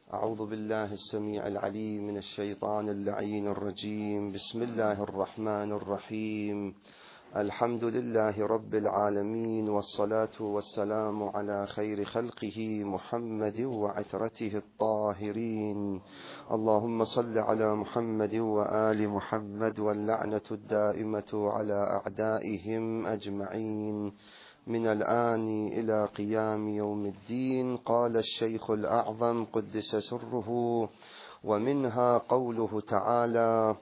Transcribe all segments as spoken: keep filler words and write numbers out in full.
أعوذ بالله السميع العليم من الشيطان اللعين الرجيم. بسم الله الرحمن الرحيم. الحمد لله رب العالمين، والصلاة والسلام على خير خلقه محمد وعترته الطاهرين. اللهم صل على محمد وآل محمد، واللعنة الدائمة على أعدائهم أجمعين من الآن إلى قيام يوم الدين. قال الشيخ الأعظم قدس سره: ومنها قوله تعالى: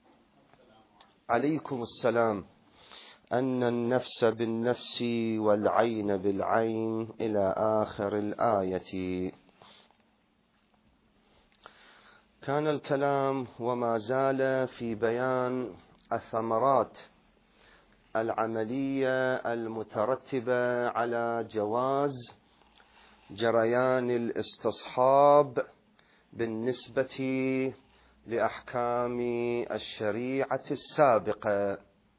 عليكم السلام، أن النفس بالنفس والعين بالعين، إلى آخر الآية. كان الكلام وما زال في بيان الثمرات العملية المترتبة على جواز جريان الاستصحاب بالنسبة لأحكام الشريعة السابقة،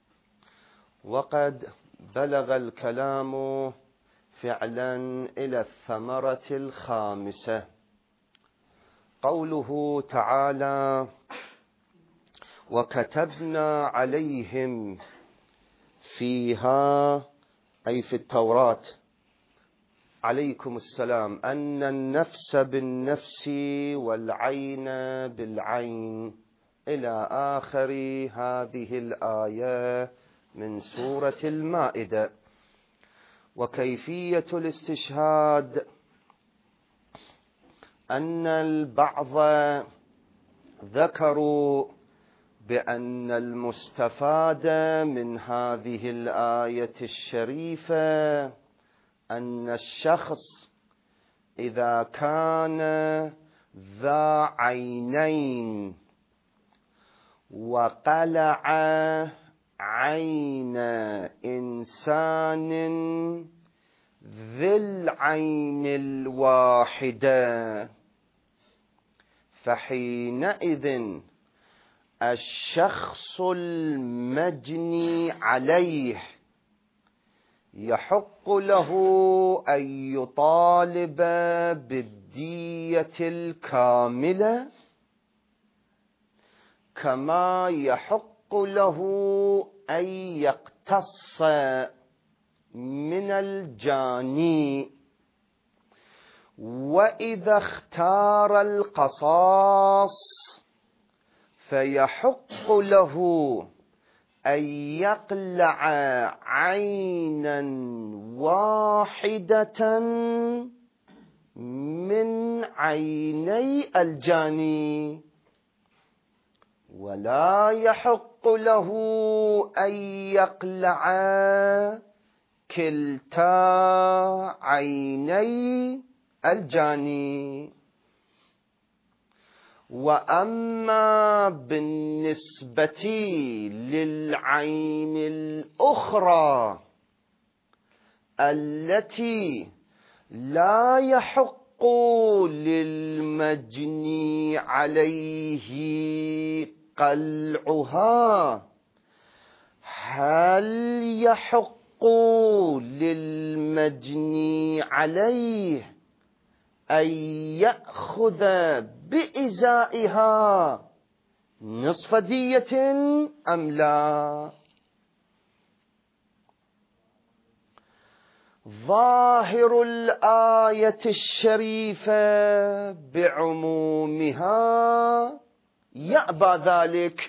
وقد بلغ الكلام فعلا إلى الثمرة الخامسة. قوله تعالى: وكتبنا عليهم فيها، أي في التوراة، عليكم السلام، أن النفس بالنفس والعين بالعين، إلى آخر هذه الآية من سورة المائدة. وكيفية الاستشهاد أن البعض ذكروا بأن المستفاد من هذه الآية الشريفة أن الشخص إذا كان ذا عينين وقلع عين إنسان ذي العين الواحدة، فحينئذ الشخص المجني عليه يحق له أن يطالب بالدية الكاملة، كما يحق له أن يقتص من الجاني. وإذا اختار القصاص فيحق له أن يقلع عينا واحدة من عيني الجاني، ولا يحق له أن يقلع كلتا عيني الجاني. وأما بالنسبة للعين الأخرى التي لا يحق للمجني عليه قلعها، هل يحق للمجني عليه أن يأخذ بإزائها نصف دية أم لا؟ ظاهر الآية الشريفة بعمومها يأبى ذلك،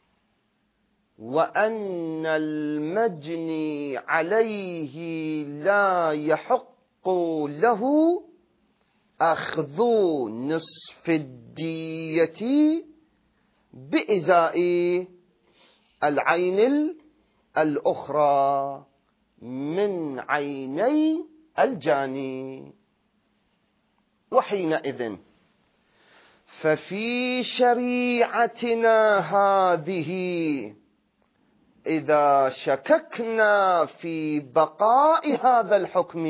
وأن المجني عليه لا يحق له أخذ نصف الدية بإزاء العين الأخرى من عيني الجاني. وحينئذ ففي شريعتنا هذه إذا شككنا في بقاء هذا الحكم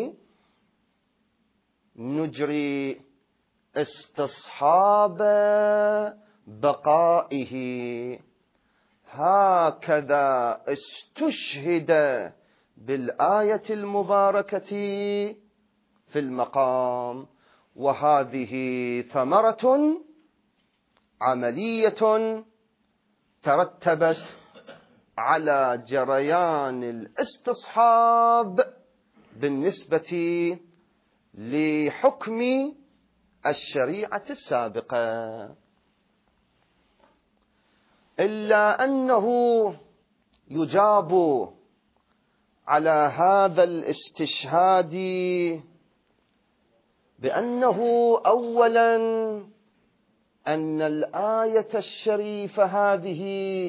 نجري استصحاب بقائه. هكذا استشهد بالآية المباركة في المقام. وهذه ثمرة عملية ترتبت على جريان الاستصحاب بالنسبة لحكم الشريعة السابقة، إلا أنه يجاب على هذا الاستشهاد بأنه أولا أن الآية الشريفة هذه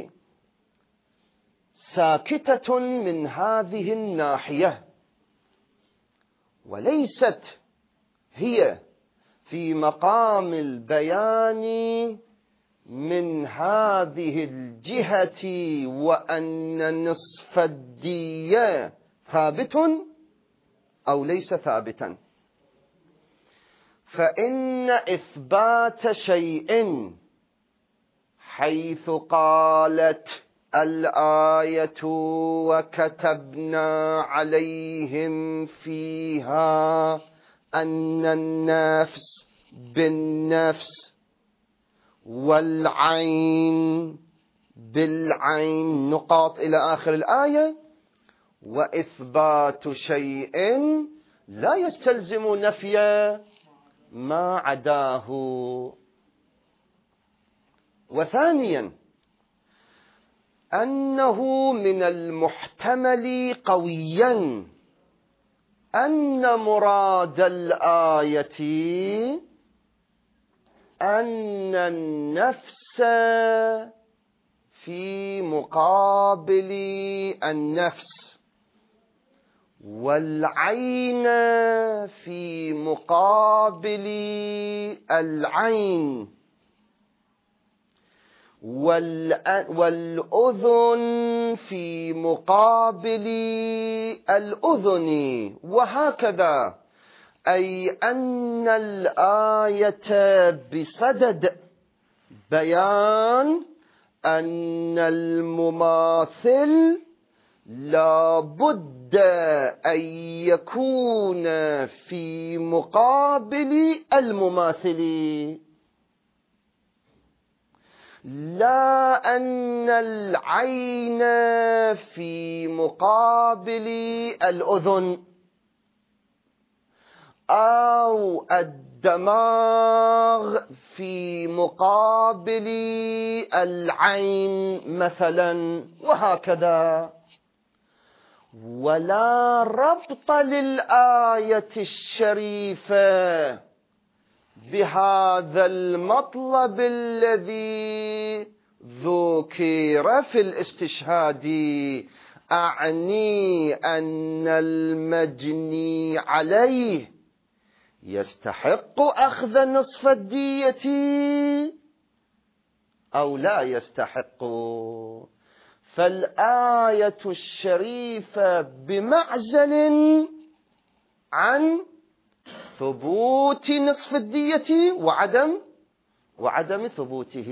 ساكتة من هذه الناحية، وليست هي في مقام البيان من هذه الجهة، وأن نصف الدية ثابت أو ليس ثابتا. فإن إثبات شيء حيث قالت الآية وكتبنا عليهم فيها أن النفس بالنفس والعين بالعين نقاط إلى آخر الآية، وإثبات شيء لا يستلزم نفي ما عداه. وثانيا أنه من المحتمل قويا أن مراد الآية أن النفس في مقابل النفس، والعين في مقابل العين، والأذن في مقابل الأذن، وهكذا. أي أن الآية بصدد بيان أن المماثل لا بد أن يكون في مقابل المماثل، لا أن العين في مقابل الأذن، أو الدماغ في مقابل العين مثلا، وهكذا. ولا ربط للآية الشريفة بهذا المطلب الذي ذكر في الاستشهاد، أعني أن المجني عليه يستحق أخذ نصف الدية أو لا يستحق. فالآية الشريفة بمعزل عن ثبوت نصف الدية وعدم وعدم ثبوته.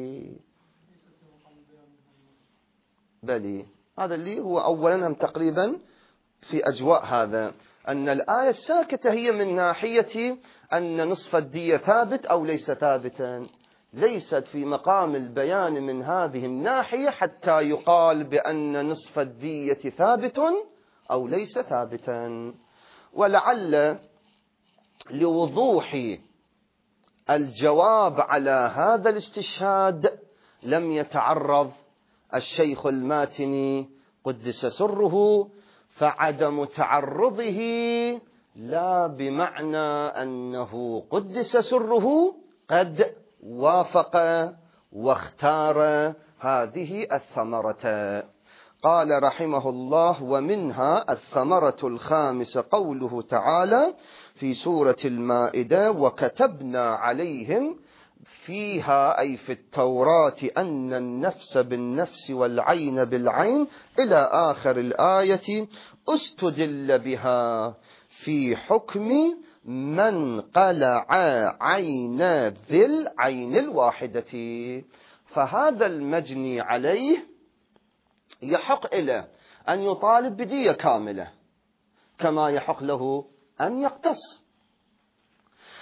بلي هذا اللي هو أولا هم تقريبا في أجواء هذا، أن الآية الساكتة هي من ناحية أن نصف الدية ثابت أو ليس ثابتا، ليست في مقام البيان من هذه الناحية حتى يقال بأن نصف الدية ثابت أو ليس ثابتا. ولعل لوضوح الجواب على هذا الاستشهاد لم يتعرض الشيخ الماتني قدس سره، فعدم تعرضه لا بمعنى أنه قدس سره قد وافق واختار هذه الثمرة. قال رحمه الله: ومنها الثمرة الخامسة قوله تعالى في سورة المائدة: وكتبنا عليهم فيها، أي في التوراة، أن النفس بالنفس والعين بالعين إلى آخر الآية، استدل بها في حكم من قلع عين ذي العين الواحدة. فهذا المجني عليه يحق إلى أن يطالب بدية كاملة كما يحق له أن يقتص.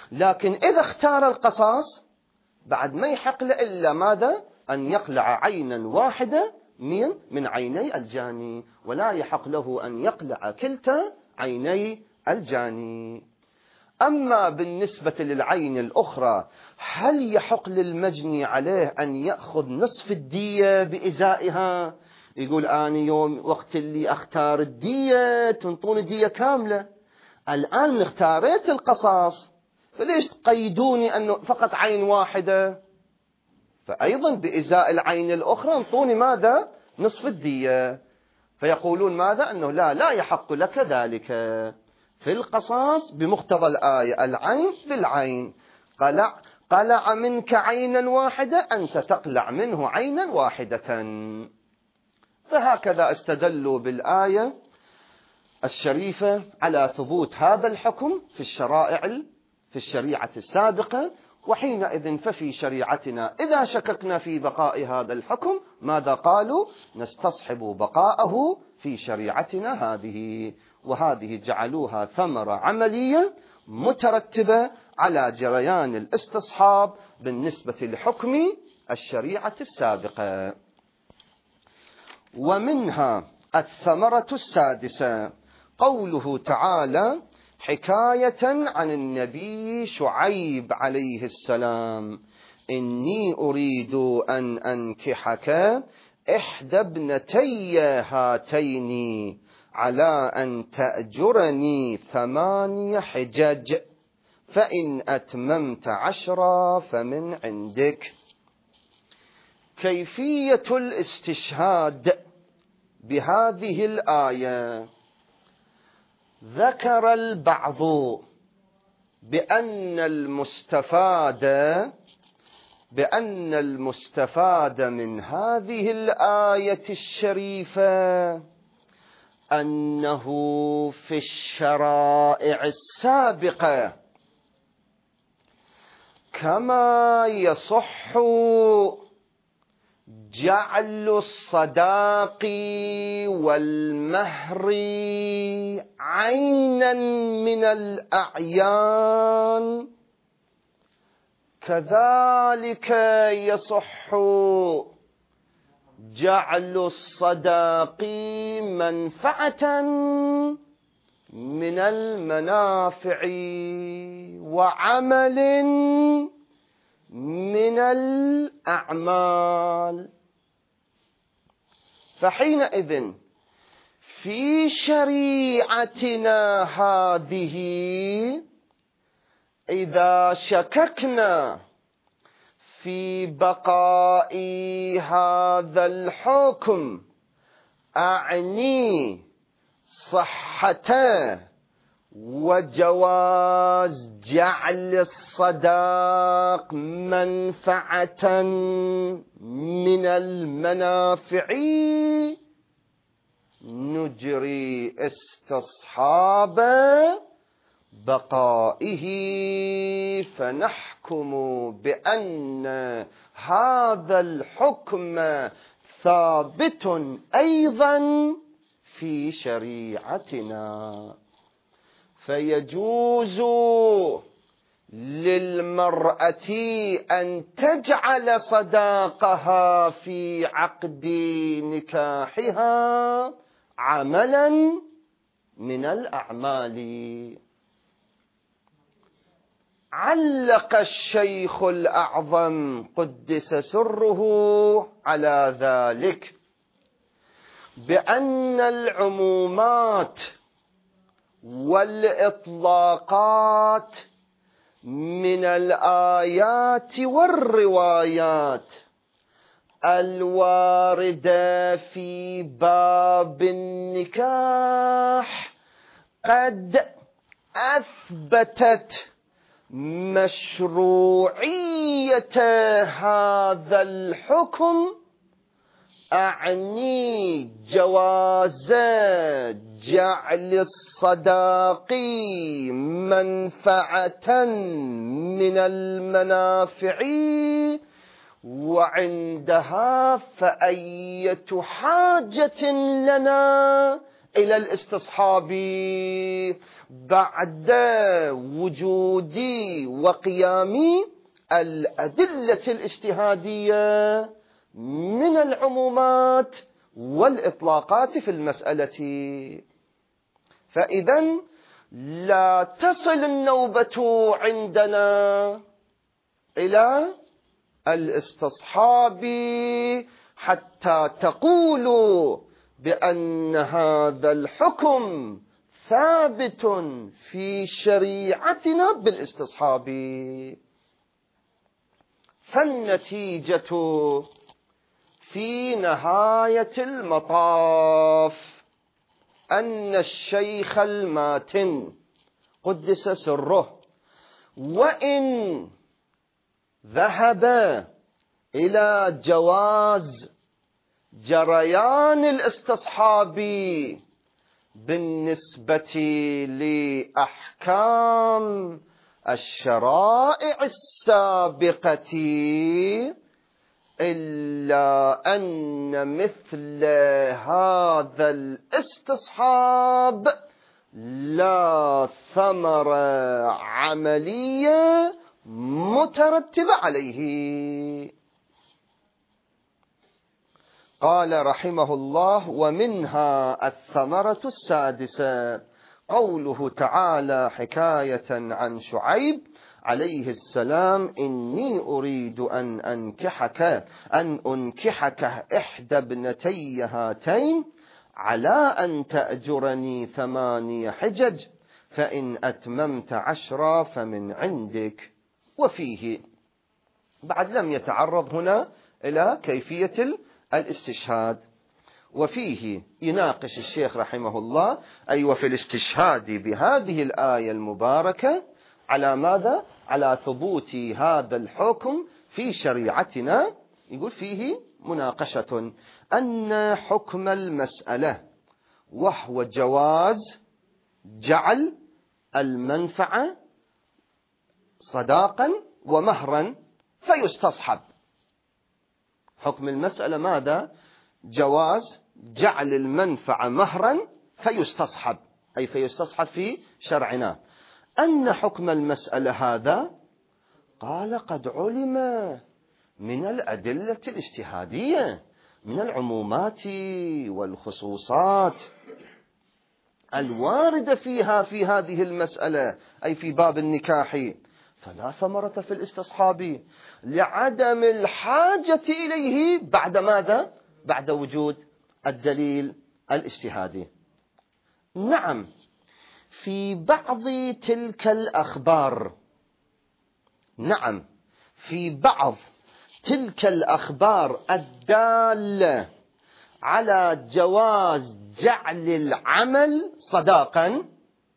لكن إذا اختار القصاص بعد ما يحق له إلا ماذا؟ أن يقلع عينا واحدة من من عيني الجاني، ولا يحق له أن يقلع كلتا عيني الجاني. أما بالنسبة للعين الأخرى، هل يحق للمجني عليه أن يأخذ نصف الدية بإزائها؟ يقول أنا يوم وقت اللي أختار الدية تنطون الدية كاملة، الآن اختاريت القصاص، فليش تقيدوني أنه فقط عين واحدة؟ فأيضا بإزاء العين الأخرى انطوني ماذا؟ نصف الدية. فيقولون ماذا؟ أنه لا لا يحق لك ذلك. في القصاص بمقتضى الآية العين بالعين، قلع, قلع منك عينا واحدة أنت تقلع منه عينا واحدة. فهكذا استدلوا بالآية الشريفة على ثبوت هذا الحكم في الشرائع في الشريعة السابقة. وحينئذ ففي شريعتنا إذا شككنا في بقاء هذا الحكم ماذا قالوا؟ نستصحب بقاءه في شريعتنا هذه. وهذه جعلوها ثمرة عملية مترتبة على جريان الاستصحاب بالنسبة لحكم الشريعة السابقة. ومنها الثمرة السادسة قوله تعالى حكاية عن النبي شعيب عليه السلام: إني أريد أن أنكحك إحدى ابنتي هاتين على أن تأجرني ثماني حجج فإن أتممت عشرا فمن عندك. كيفية الاستشهاد بهذه الآية: ذكر البعض بأن المستفاد بأن المستفاد من هذه الآية الشريفة أنه في الشرائع السابقة كما يصح جعل الصداق والمهر عينا من الأعيان، كذلك يصح جعل الصداق منفعة من المنافع وعمل من الأعمال. فحينئذ في شريعتنا هذه إذا شككنا في بقاء هذا الحكم، أعني صحته وجواز جعل الصداق منفعة من المنافع، نجري استصحاب بقائه فنحكم بأن هذا الحكم ثابت أيضا في شريعتنا. فيجوز للمرأة أن تجعل صداقها في عقد نكاحها عملا من الأعمال. علق الشيخ الأعظم قدس سره على ذلك بأن العمومات والإطلاقات من الآيات والروايات الواردة في باب النكاح قد أثبتت مشروعية هذا الحكم، أعني جواز جعل الصداق منفعة من المنافع، وعندها فأية حاجة لنا إلى الاستصحاب بعد وجود وقيام الأدلة الاجتهادية من العمومات والإطلاقات في المسألة. فإذا لا تصل النوبة عندنا إلى الاستصحاب حتى تقولوا بأن هذا الحكم ثابت في شريعتنا بالاستصحاب. فالنتيجة في نهاية المطاف أن الشيخ الماتن قدس سره وإن ذهب إلى جواز جريان الاستصحاب بالنسبة لأحكام الشرائع السابقة، إلا أن مثل هذا الاستصحاب لا ثمرة عملية مترتبة عليه. قال رحمه الله: ومنها الثمرة السادسة قوله تعالى حكاية عن شعيب عليه السلام: إني أريد أن أنكحك أن أنكحك إحدى ابنتي هاتين على أن تأجرني ثماني حجج فإن أتممت عشرا فمن عندك. وفيه بعد لم يتعرض هنا إلى كيفية الاستشهاد. وفيه يناقش الشيخ رحمه الله أي وفي الاستشهاد بهذه الآية المباركة على ماذا؟ على ثبوت هذا الحكم في شريعتنا. يقول فيه مناقشة أن حكم المسألة وهو جواز جعل المنفعة صداقا ومهرا فيستصحب. حكم المسألة ماذا؟ جواز جعل المنفعة مهرا فيستصحب، أي فيستصحب في شرعنا. أن حكم المسألة هذا قال قد علم من الأدلة الاجتهادية من العمومات والخصوصات الواردة فيها في هذه المسألة أي في باب النكاح، فلا ثمرة في الاستصحاب لعدم الحاجة إليه بعد ماذا؟ بعد وجود الدليل الاجتهادي. نعم، في بعض تلك الأخبار نعم في بعض تلك الأخبار الدالة على جواز جعل العمل صداقا،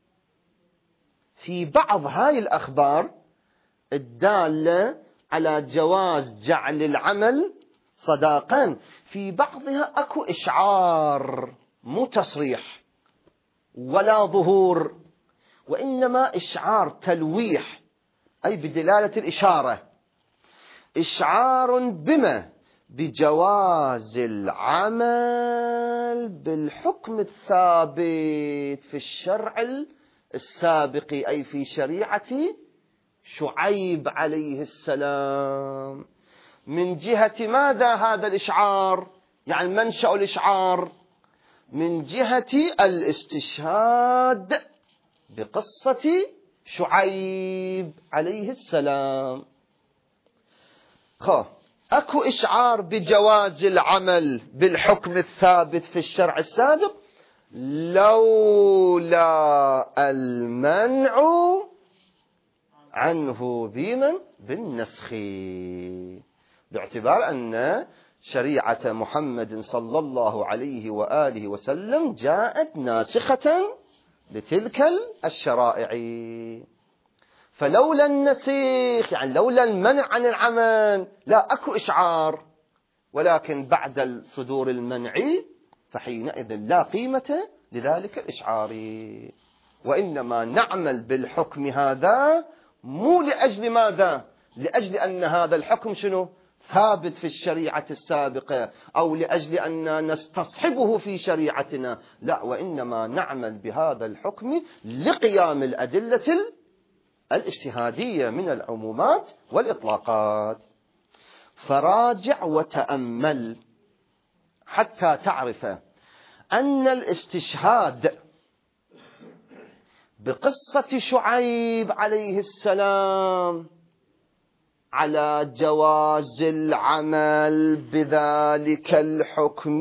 في بعض هاي الأخبار الدالة على جواز جعل العمل صداقا في بعضها أكو إشعار مو تصريح ولا ظهور، وإنما إشعار تلويح أي بدلالة الإشارة، إشعار بما؟ بجواز العمل بالحكم الثابت في الشرع السابق أي في شريعة شعيب عليه السلام. من جهة ماذا هذا الإشعار؟ يعني منشأ الإشعار من جهة الاستشهاد بقصة شعيب عليه السلام. خو أكو إشعار بجواز العمل بالحكم الثابت في الشرع السابق لولا المنع عنه بمن؟ بالنسخ، باعتبار أن شريعة محمد صلى الله عليه وآله وسلم جاءت ناسخة لتلك الشرائع. فلولا النسيخ يعني لولا المنع عن العمل لا أكو إشعار، ولكن بعد صدور المنع فحينئذ لا قيمة لذلك الإشعار، وإنما نعمل بالحكم هذا مو لأجل ماذا؟ لأجل أن هذا الحكم شنو؟ ثابت في الشريعة السابقة أو لأجل أن نستصحبه في شريعتنا، لا، وإنما نعمل بهذا الحكم لقيام الأدلة الاجتهادية من العمومات والإطلاقات. فراجع وتأمل حتى تعرف أن الاستشهاد بقصة شعيب عليه السلام على جواز العمل بذلك الحكم،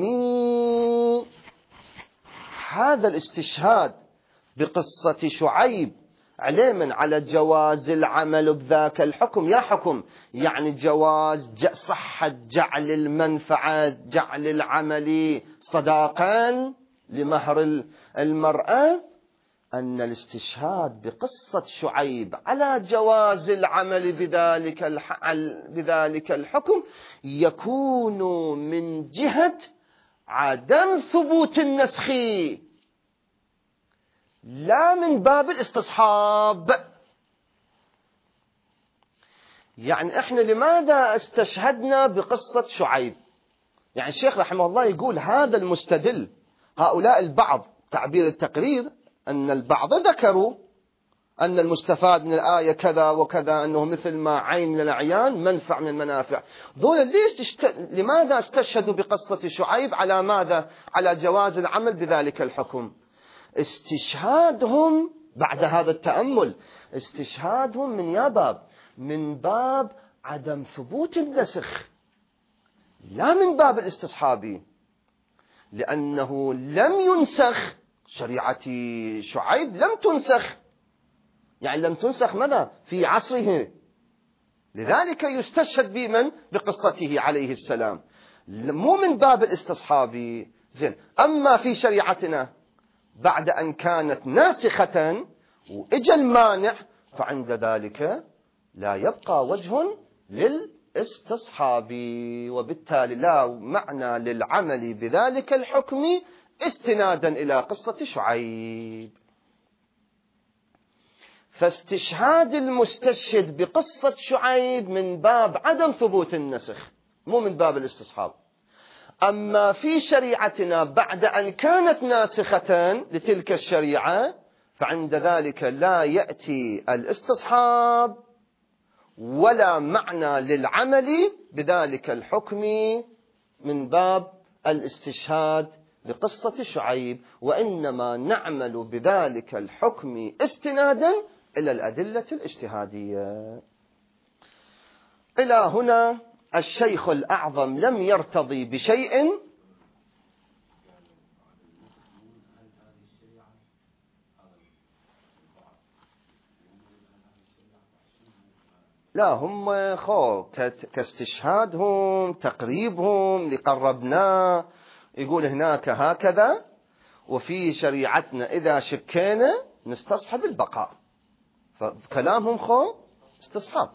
هذا الاستشهاد بقصة شعيب علما على جواز العمل بذاك الحكم، يا حكم يعني جواز صحة جعل المنفعة جعل العمل صداقا لمهر المرأة، أن الاستشهاد بقصة شعيب على جواز العمل بذلك بذلك الحكم يكون من جهة عدم ثبوت النسخ لا من باب الاستصحاب. يعني احنا لماذا استشهدنا بقصة شعيب؟ يعني الشيخ رحمه الله يقول هذا المستدل، هؤلاء البعض، تعبير التقرير أن البعض ذكروا أن المستفاد من الآية كذا وكذا، أنه مثل ما عين من الأعيان منفع من المنافع. ذول ليش اشت... لماذا استشهدوا بقصة شعيب على ماذا؟ على جواز العمل بذلك الحكم. استشهادهم بعد هذا التأمل، استشهادهم من يا باب من باب عدم ثبوت النسخ لا من باب الاستصحابي، لأنه لم ينسخ شريعة شعيب، لم تنسخ، يعني لم تنسخ ماذا؟ في عصره، لذلك يستشهد بمن؟ بقصته عليه السلام، مو من باب الاستصحابي. زين، أما في شريعتنا بعد أن كانت ناسخة وإجا المانع، فعند ذلك لا يبقى وجه للاستصحاب، وبالتالي لا معنى للعمل بذلك الحكم استنادا إلى قصة شعيب. فاستشهاد المستشهد بقصة شعيب من باب عدم ثبوت النسخ مو من باب الاستصحاب. أما في شريعتنا بعد أن كانت ناسخة لتلك الشريعة، فعند ذلك لا يأتي الاستصحاب ولا معنى للعمل بذلك الحكم من باب الاستشهاد بقصة شعيب، وإنما نعمل بذلك الحكم استنادا إلى الأدلة الاجتهادية. إلى هنا الشيخ الأعظم لم يرتضي بشيء لا، هم خو كاستشهادهم تقريبهم لقربناه، يقول هناك هكذا وفي شريعتنا إذا شكينا نستصحب البقاء، فكلامهم خو استصحاب.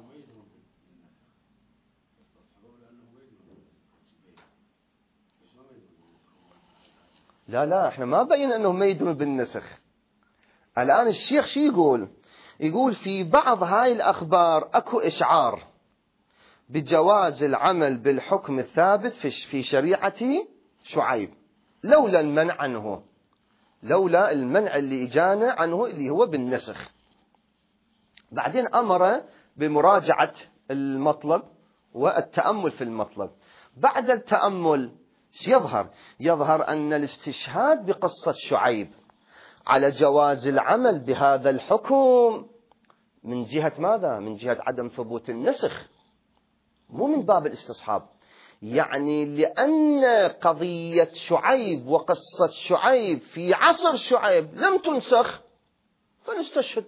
لا لا، احنا ما بين انه ما يدرون بالنسخ. الآن الشيخ شو يقول؟ يقول في بعض هاي الأخبار أكو إشعار بجواز العمل بالحكم الثابت في شريعة شعيب لولا المنع عنه، لولا المنع اللي إجانا عنه اللي هو بالنسخ. بعدين أمر بمراجعة المطلب والتأمل في المطلب. بعد التأمل يظهر يظهر أن الاستشهاد بقصة شعيب على جواز العمل بهذا الحكم من جهة ماذا؟ من جهة عدم ثبوت النسخ، مو من باب الاستصحاب. يعني لأن قضية شعيب وقصة شعيب في عصر شعيب لم تنسخ فنستشهد.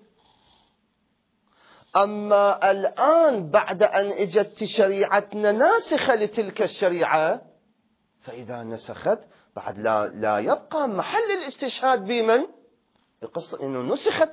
أما الآن بعد أن اجت شريعتنا ناسخة لتلك الشريعة، فإذا نسخت بعد لا, لا يبقى محل الاستشهاد بمن؟ القصة إنه نسخت.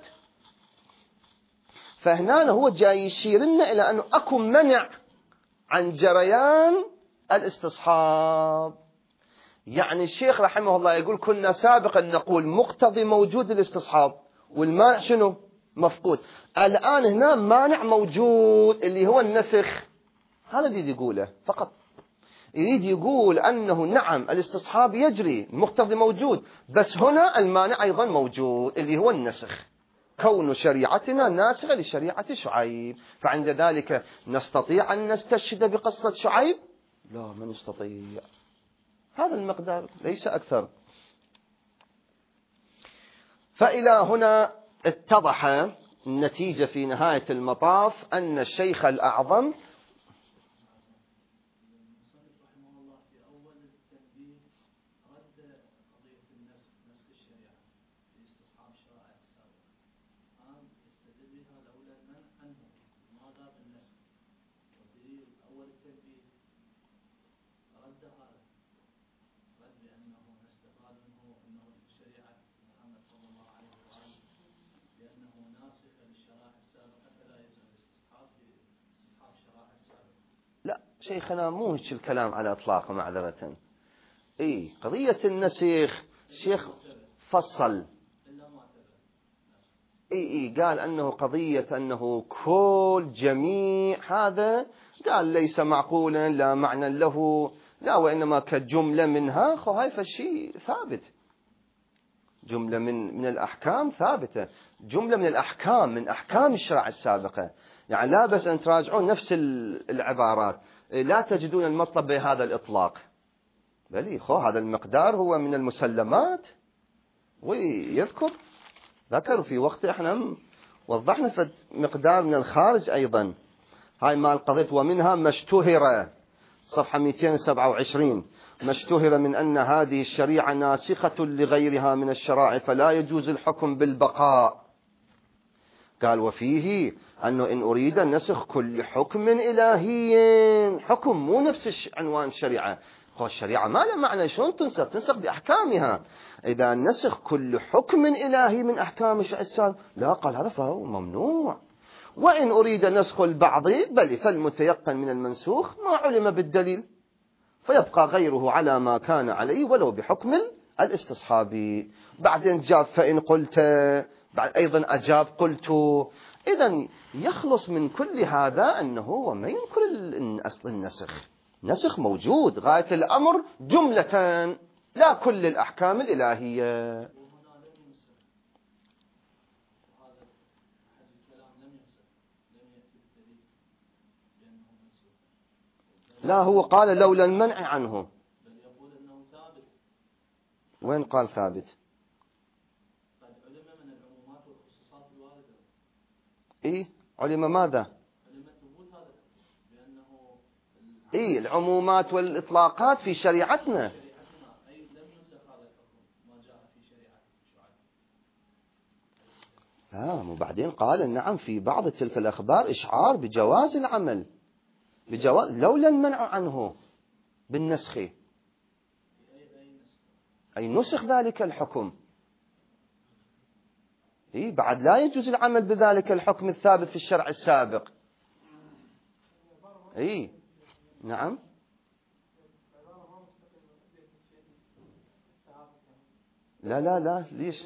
فهنا هو جاي يشير لنا إلى أنه أكو منع عن جريان الاستصحاب. يعني الشيخ رحمه الله يقول كنا سابقا نقول مقتضي موجود الاستصحاب والمانع شنو؟ مفقود. الآن هنا مانع موجود اللي هو النسخ، هذا اللي يقوله فقط. يريد يقول أنه نعم الاستصحاب يجري، المقتضي موجود، بس هنا المانع أيضا موجود اللي هو النسخ، كون شريعتنا ناسخة لشريعة شعيب، فعند ذلك نستطيع أن نستشهد بقصة شعيب؟ لا، ما نستطيع. هذا المقدار ليس أكثر. فإلى هنا اتضح النتيجة في نهاية المطاف أن الشيخ الأعظم لا شيخنا مو هيك الكلام على إطلاق معذرة. إيه قضية النسخ شيخ فصل، إيه إيه قال أنه قضية أنه كل جميع هذا قال ليس معقولا لا معنى له لا، وإنما كجملة منها خو هاي فالشيء ثابت، جملة من من الأحكام ثابتة، جملة من الأحكام من أحكام الشرع السابقة، يعني لا بس أن تراجعون نفس العبارات لا تجدون المطلب بهذا الإطلاق، بل خو هذا المقدار هو من المسلمات. ويذكر ذكروا في وقت احنا وضحنا في مقدار من الخارج أيضا، هاي ما القضية ومنها ما اشتهر صفحة مئتين وسبعة وعشرين، ما اشتهر من أن هذه الشريعة ناسخة لغيرها من الشرائع فلا يجوز الحكم بالبقاء. قال وفيه أنه إن أريد نسخ كل حكم إلهي، حكم مو نفس عنوان الشريعة، هو الشريعة ما لها معنى شلون تنسخ، تنسخ بأحكامها، إذا نسخ كل حكم إلهي من أحكام الشرع السابق لا، قال هذا فهو ممنوع. وإن أريد نسخ البعض بل فالمتيقن من المنسوخ ما علم بالدليل فيبقى غيره على ما كان عليه ولو بحكم الاستصحابي. بعدين جاب فإن قلت، بعد أيضا أجاب قلت. إذن يخلص من كل هذا أنه وما ينكر أصل النسخ، نسخ موجود غاية الأمر جملة لا كل الأحكام الإلهية. لا هو قال لولا المنع عنه. وين قال ثابت؟ إيه علم ماذا؟ إيه العمومات والإطلاقات في شريعتنا. آه وبعدين قال نعم في بعض تلك الأخبار إشعار بجواز العمل بجواز لولا المنع عنه بالنسخ، أي نسخ ذلك الحكم. إيه بعد لا يجوز العمل بذلك الحكم الثابت في الشرع السابق. إيه نعم لا لا لا ليش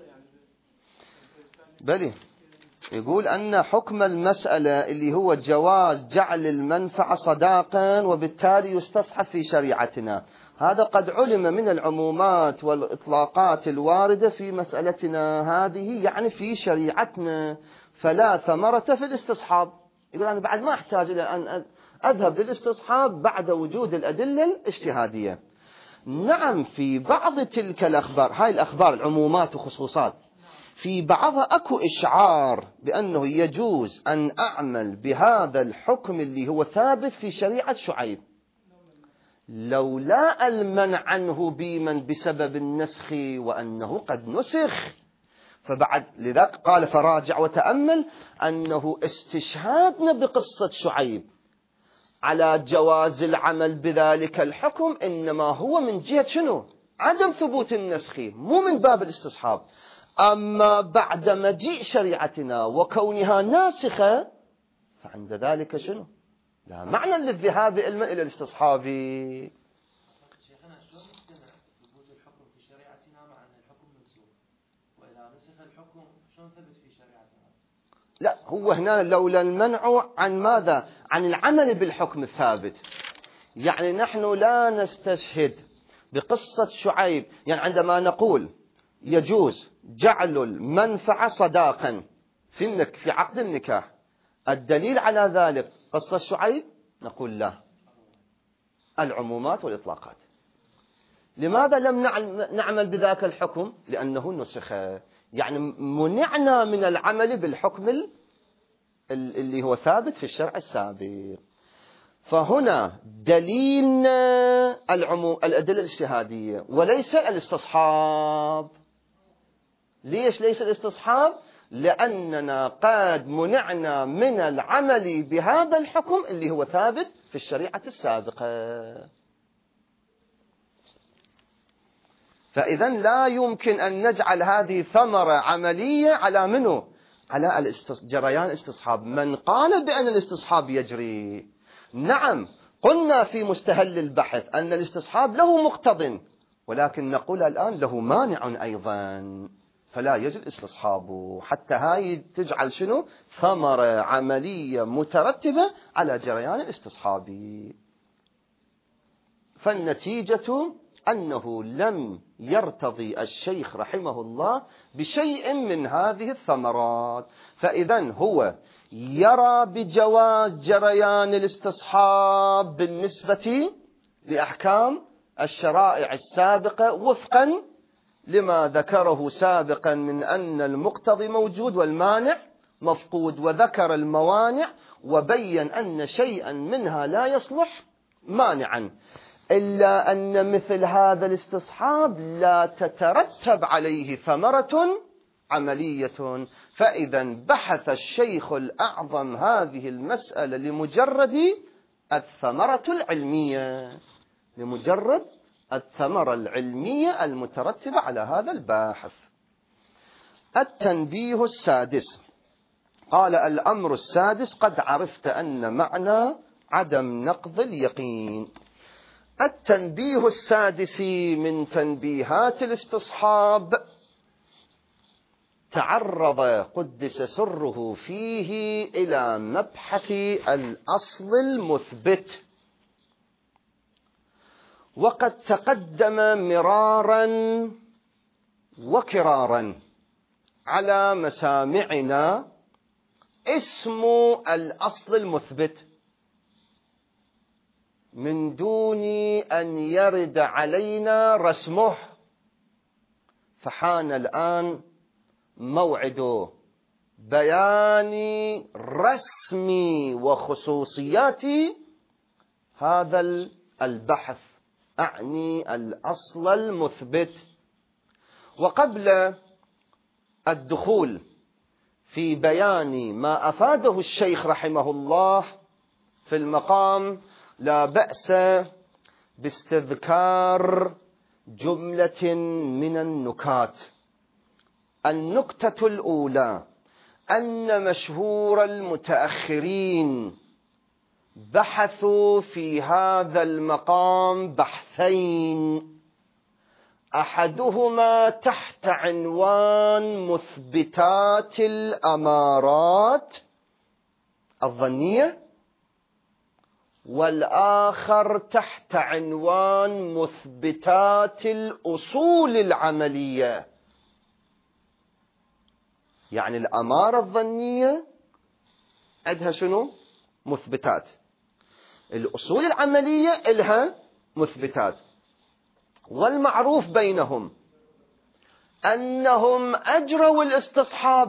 بلي يقول أن حكم المسألة اللي هو جواز جعل المنفعة صداقا وبالتالي يستصحب في شريعتنا، هذا قد علم من العمومات والإطلاقات الواردة في مسألتنا هذه، يعني في شريعتنا، فلا ثمرة في الاستصحاب. يقول أنا بعد ما أحتاج إلى أن أذهب للاستصحاب بعد وجود الأدلة الاجتهادية. نعم في بعض تلك الأخبار، هاي الأخبار العمومات وخصوصات، في بعضها أكو إشعار بأنه يجوز أن أعمل بهذا الحكم اللي هو ثابت في شريعة شعيب لولا المنع عنه بمن بسبب النسخ وأنه قد نسخ. فبعد لذلك قال فراجع وتأمل أنه استشهادنا بقصة شعيب على جواز العمل بذلك الحكم إنما هو من جهة شنو؟ عدم ثبوت النسخ، مو من باب الاستصحاب. أما بعد مجيء شريعتنا وكونها ناسخة فعند ذلك شنو؟ لا معنى للذهاب إلى الاستصحاب. شيخنا شلون نجتمع ثبوت الحكم في شريعتنا مع أن الحكم منسوخ، وإذا نسخ الحكم شلون ثبت في شريعتنا؟ لا هو هنا لولا المنع عن ماذا؟ عن العمل بالحكم الثابت. يعني نحن لا نستشهد بقصة شعيب، يعني عندما نقول يجوز جعل المنفعة صداقا في النك في عقد النكاح، الدليل على ذلك قصة شعيب؟ نقول لا، العمومات والإطلاقات. لماذا لم نعمل بذاك الحكم؟ لأنه نسخ، يعني منعنا من العمل بالحكم اللي هو ثابت في الشرع السابق. فهنا دليلنا العموم الأدلة الاجتهادية وليس الاستصحاب. ليش ليس الاستصحاب؟ لأننا قد منعنا من العمل بهذا الحكم اللي هو ثابت في الشريعة السابقة. فإذا لا يمكن أن نجعل هذه ثمرة عملية على منه؟ على جريان استصحاب. من قال بأن الاستصحاب يجري؟ نعم، قلنا في مستهل البحث أن الاستصحاب له مقتض، ولكن نقول الآن له مانع أيضا، فلا يجري استصحابه. حتى هاي تجعل شنو؟ ثمرة عملية مترتبة على جريان الاستصحاب. فالنتيجة أنه لم يرتضي الشيخ رحمه الله بشيء من هذه الثمرات. فإذا هو يرى بجواز جريان الاستصحاب بالنسبة لأحكام الشرائع السابقة وفقا لما ذكره سابقا من أن المقتضي موجود والمانع مفقود، وذكر الموانع وبين أن شيئا منها لا يصلح مانعا، إلا أن مثل هذا الاستصحاب لا تترتب عليه ثمرة عملية. فإذا بحث الشيخ الأعظم هذه المسألة لمجرد الثمرة العلمية، لمجرد الثمرة العلمية المترتبة على هذا الباحث. التنبيه السادس، قال: الأمر السادس: قد عرفت أن معنى عدم نقض اليقين. التنبيه السادس من تنبيهات الاستصحاب تعرض قدس سره فيه إلى مبحث الأصل المثبت، وقد تقدم مرارا وكرارا على مسامعنا اسم الأصل المثبت من دون أن يرد علينا رسمه. فحان الآن موعد بيان رسم وخصوصيات هذا البحث، أعني الأصل المثبت. وقبل الدخول في بيان ما أفاده الشيخ رحمه الله في المقام، لا بأس باستذكار جملة من النكات. النكتة الأولى أن مشهور المتأخرين بحثوا في هذا المقام بحثين، أحدهما تحت عنوان مثبتات الأمارات الظنية، والآخر تحت عنوان مثبتات الأصول العملية. يعني الأمارة الظنية عندها شنو؟ مثبتات. الأصول العملية إلها مثبتات. والمعروف بينهم أنهم أجروا الاستصحاب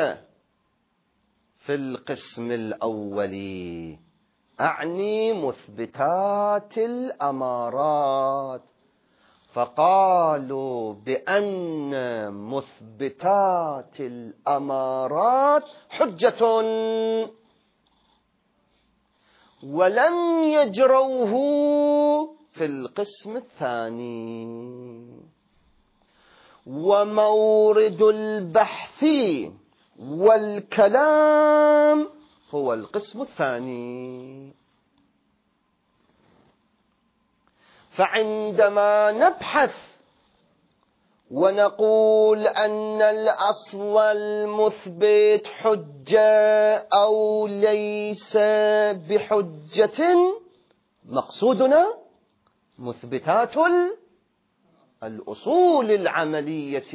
في القسم الأولي، أعني مثبتات الأمارات، فقالوا بأن مثبتات الأمارات حجة، ولم يجروه في القسم الثاني. ومورد البحث والكلام هو القسم الثاني. فعندما نبحث ونقول أن الأصل المثبت حجة أو ليس بحجة، مقصودنا مثبتات الأصول العملية.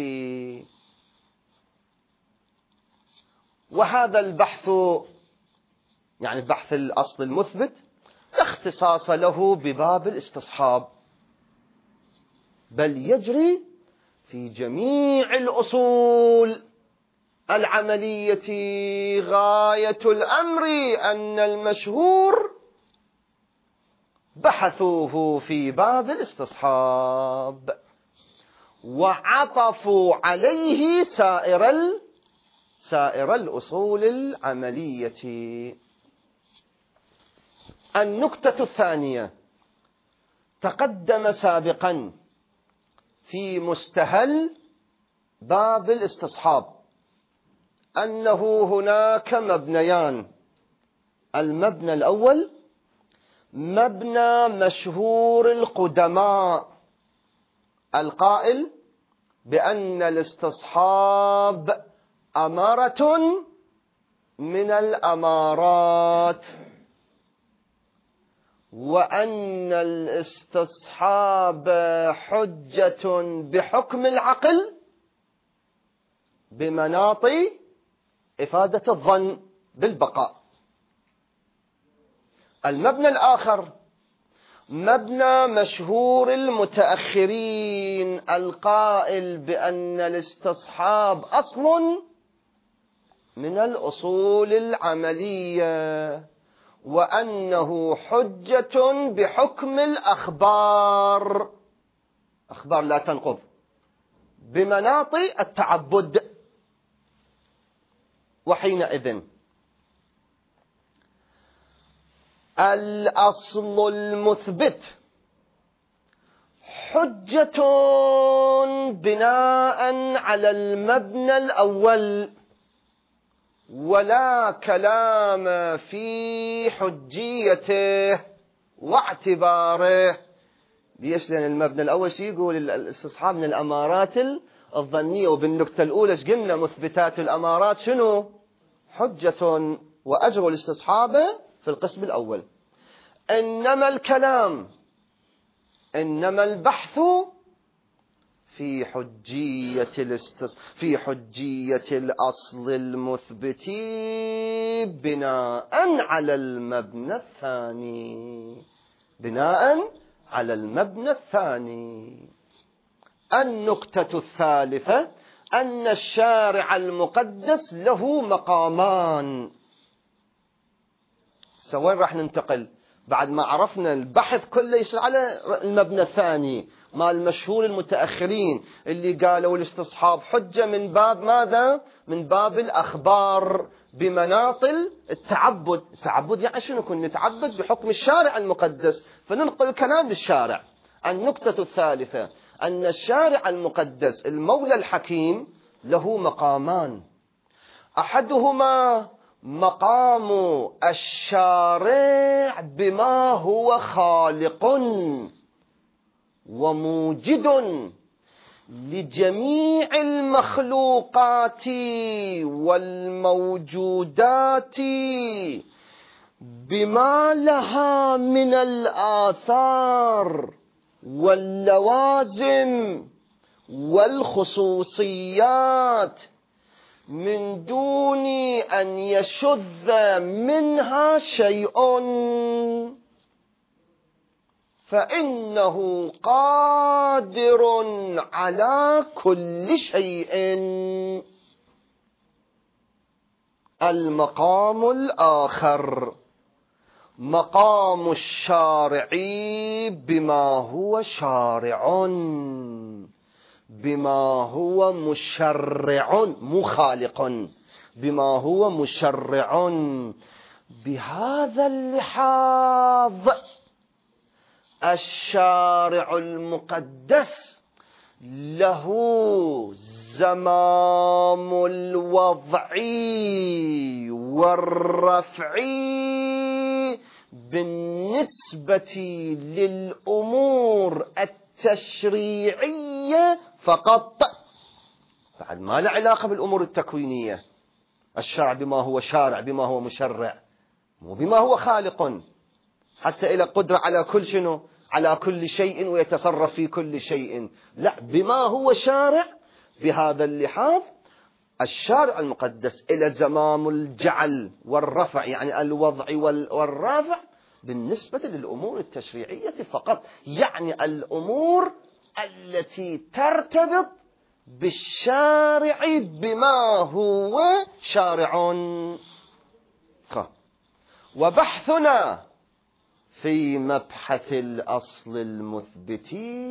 وهذا البحث، يعني بحث الأصل المثبت، لا اختصاص له بباب الاستصحاب، بل يجري في جميع الأصول العملية. غاية الأمر أن المشهور بحثوه في باب الاستصحاب وعطفوا عليه سائر سائر الأصول العملية. النكتة الثانية، تقدم سابقا في مستهل باب الاستصحاب أنه هناك مبنيان. المبنى الأول مبنى مشهور القدماء القائل بأن الاستصحاب أمارة من الأمارات، وأن الاستصحاب حجة بحكم العقل بمناط إفادة الظن بالبقاء. المبنى الآخر مبنى مشهور المتأخرين القائل بأن الاستصحاب أصل من الأصول العملية، وأنه حجة بحكم الأخبار، أخبار لا تنقض، بمناط التعبد. وحينئذ الأصل المثبت حجة بناء على المبنى الأول، ولا كلام في حجيته واعتباره. ليش؟ لأن المبنى الأول شيء يقول الاستصحاب من الأمارات الظنية، وبالنكتة الأولى ايش قلنا؟ مثبتات الأمارات شنو؟ حجة، وأجر الاستصحاب في القسم الأول. إنما الكلام، إنما البحث في حجية الاستص... في حجية الأصل المثبت بناء على المبنى الثاني، بناء على المبنى الثاني. النقطة الثالثة أن الشارع المقدس له مقامان. سوين راح ننتقل بعد ما عرفنا البحث كله يصير على المبنى الثاني مع المشهور المتأخرين اللي قالوا الاستصحاب حجة من باب ماذا؟ من باب الأخبار بمناط التعبد. التعبد يعني شنو؟ كن نتعبد بحكم الشارع المقدس، فننقل الكلام للشارع. النقطة الثالثة أن الشارع المقدس المولى الحكيم له مقامان. أحدهما مقام الشارع بما هو خالق وموجد لجميع المخلوقات والموجودات بما لها من الآثار واللوازم والخصوصيات من دون أن يشذ منها شيء، فإنه قادر على كل شيء. المقام الآخر مقام الشارع بما هو شارع، بما هو مشرع، مو خالق، بما هو مشرع. بهذا اللحاظ الشارع المقدس له زمام الوضع والرفع بالنسبة للأمور التشريعية فقط، بعد ما له علاقة بالأمور التكوينية. الشرع بما هو شارع، بما هو مشرع، مو بما هو خالق، حتى إلى قدرة على كل شنو، على كل شيء ويتصرف في كل شيء. لا، بما هو شارع. بهذا اللحاظ الشارع المقدس إلى زمام الجعل والرفع، يعني الوضع والرفع بالنسبة للأمور التشريعية فقط، يعني الأمور التي ترتبط بالشارع بما هو شارع. وبحثنا في مبحث الأصل المثبت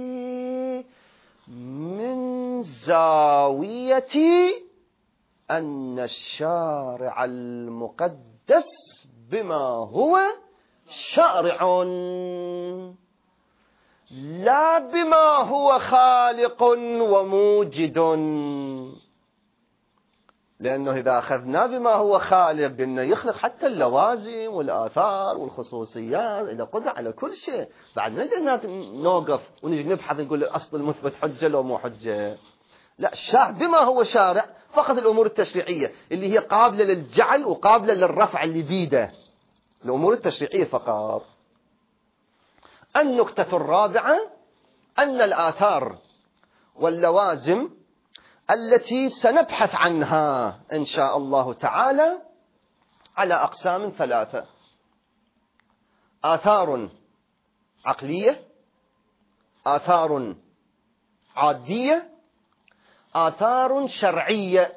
من زاوية أن الشارع المقدس بما هو شارع، لا بما هو خالق وموجد. لأنه إذا أخذنا بما هو خالق قلنا يخلق حتى اللوازم والآثار والخصوصيات، إذا قدر على كل شيء. بعد ما نقدر نوقف ونجي نبحث نقول الأصل المثبت حجة لو مو حجة. لا، الشارع بما هو شارع فقط الأمور التشريعية اللي هي قابلة للجعل وقابلة للرفع اللي بيده، الأمور التشريعية فقط. النقطة الرابعة أن الآثار واللوازم التي سنبحث عنها إن شاء الله تعالى على أقسام ثلاثة: آثار عقلية، آثار عادية، آثار شرعية.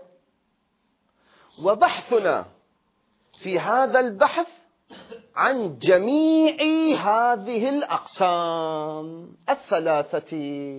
وبحثنا في هذا البحث عن جميع هذه الأقسام الثلاثة،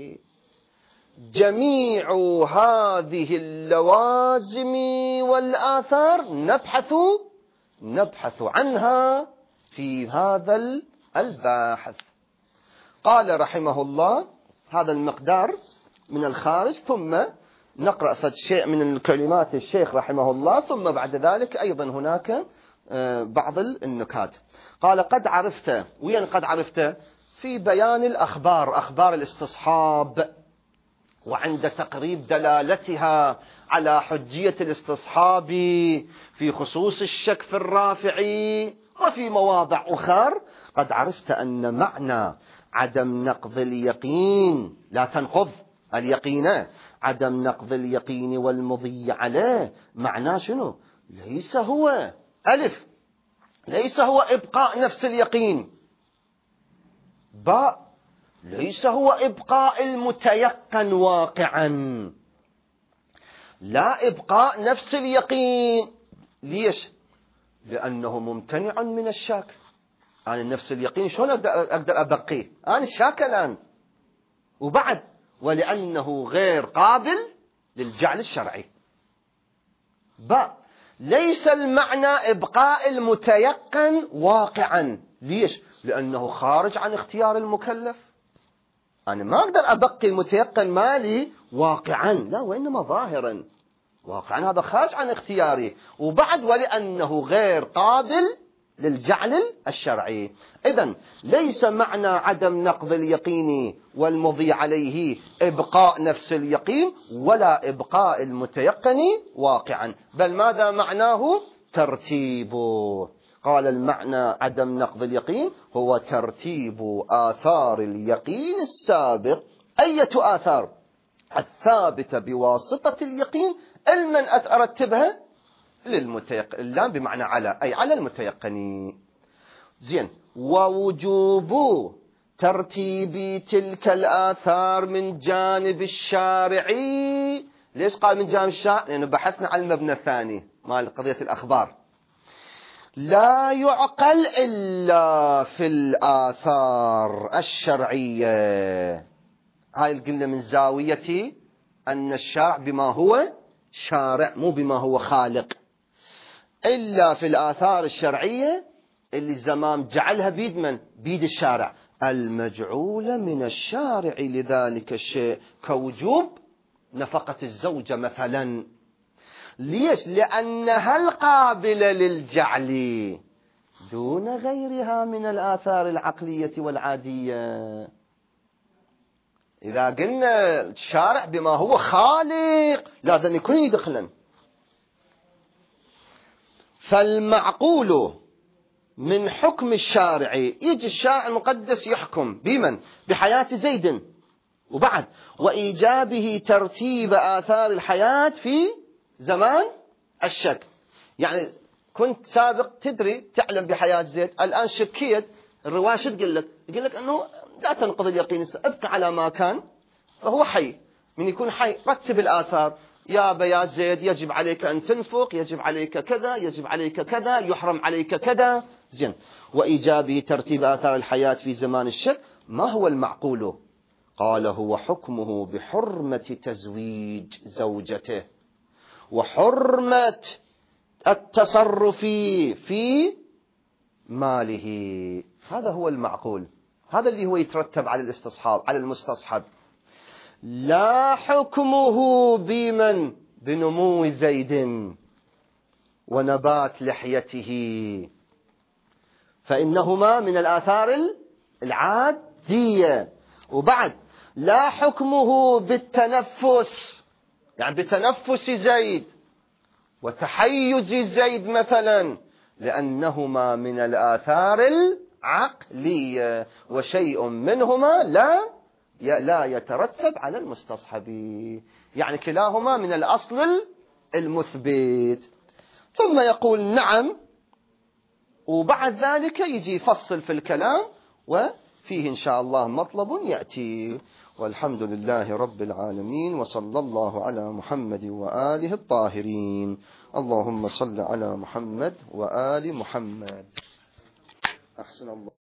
جميع هذه اللوازم والآثار نبحث نبحث عنها في هذا الباحث. قال رحمه الله هذا المقدار من الخارج، ثم نقرأ شيء من الكلمات الشيخ رحمه الله، ثم بعد ذلك أيضا هناك بعض النكات. قال: قد عرفت. وين قد عرفت؟ في بيان الأخبار، أخبار الاستصحاب، وعند تقريب دلالتها على حجية الاستصحاب في خصوص الشك في الرافع، وفي مواضع أخر قد عرفت أن معنى عدم نقض اليقين، لا تنقض اليقين، عدم نقض اليقين والمضي عليه، معناه شنو؟ ليس هو ألف، ليس هو إبقاء نفس اليقين، باء، ليس هو إبقاء المتيقن واقعا، لا إبقاء نفس اليقين. ليش؟ لأنه ممتنع من الشك. أنا نفس اليقين شلون أقدر أبقيه؟ أنا شاك الآن. وبعد ولأنه غير قابل للجعل الشرعي. باء، ليس المعنى إبقاء المتيقن واقعا. ليش؟ لأنه خارج عن اختيار المكلف. أنا ما أقدر أبقي المتيقن مالي واقعا، لا، وإنما ظاهرا. واقعا هذا خارج عن اختياري. وبعد ولأنه غير قابل للجعل الشرعي. إذن ليس معنى عدم نقض اليقين والمضي عليه إبقاء نفس اليقين ولا إبقاء المتيقن واقعا، بل ماذا معناه؟ ترتيبه. قال: المعنى عدم نقض اليقين هو ترتيب آثار اليقين السابق. أية آثار؟ الثابتة بواسطة اليقين، المن أرتبها؟ للمتيقن. اللام بمعنى على، أي على المتيقن. زين. ووجوب ترتيب تلك الآثار من جانب الشارعي. ليش قال من جانب الشارع؟ لأنه بحثنا عن المبنى الثاني مال قضية الأخبار. لا يعقل إلا في الآثار الشرعية. هاي قلنا من زاوية أن الشارع بما هو شارع، مو بما هو خالق، إلا في الآثار الشرعية اللي الزمام جعلها بيد من؟ بيد الشارع، المجعولة من الشارع لذلك الشيء، كوجوب نفقة الزوجة مثلا. ليش؟ لأنها القابلة للجعل دون غيرها من الآثار العقلية والعادية. إذا قلنا الشارع بما هو خالق لازم يكون يدخلا. فالمعقول من حكم الشارع، يجي الشارع المقدس يحكم بمن؟ بحياة زيد، وبعد وإيجابه ترتيب آثار الحياة في زمان الشك. يعني كنت سابق تدري تعلم بحياة زيد، الآن شكيت، الرواية شو تقول لك؟ يقول لك أنه لا تنقض اليقين، ابقى على ما كان فهو حي. من يكون حي رتب الآثار، يا بيا زيد يجب عليك أن تنفق، يجب عليك كذا، يجب عليك كذا، يحرم عليك كذا. زين. وإيجابه ترتيب آثار الحياة في زمان الشك. ما هو المعقول؟ قال هو حكمه بحرمة تزويج زوجته وحرمة التصرف في ماله. هذا هو المعقول، هذا اللي هو يترتب على الاستصحاب، على المستصحب. لا حكمه بمن؟ بنمو زيد ونبات لحيته، فإنهما من الآثار العادية. وبعد لا حكمه بالتنفس، يعني بتنفس زيد وتحيز زيد مثلا، لأنهما من الآثار العقلية، وشيء منهما لا لا يترتب على المستصحب، يعني كلاهما من الأصل المثبت. ثم يقول نعم، وبعد ذلك يجي يفصل في الكلام، وفيه إن شاء الله مطلب يأتي. والحمد لله رب العالمين، وصلى الله على محمد وآله الطاهرين. اللهم صل على محمد وآل محمد. أحسن الله.